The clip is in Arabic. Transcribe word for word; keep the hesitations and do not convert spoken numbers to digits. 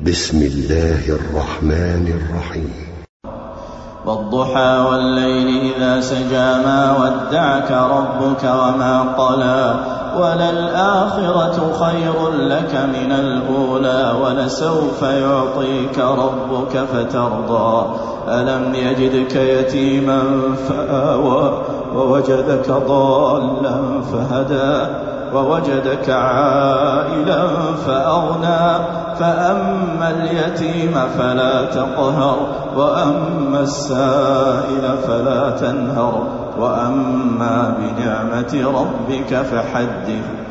بسم الله الرحمن الرحيم. والضحى والليل إذا سجى ما ودعك ربك وما قلى وللآخرة خير لك من الأولى ولسوف يعطيك ربك فترضى ألم يجدك يتيما فآوى ووجدك ضالا فهدى ووجدك عائلا فأغنى فأما اليتيم فلا تقهر وأما السائل فلا تنهر وأما بنعمة ربك فحدث.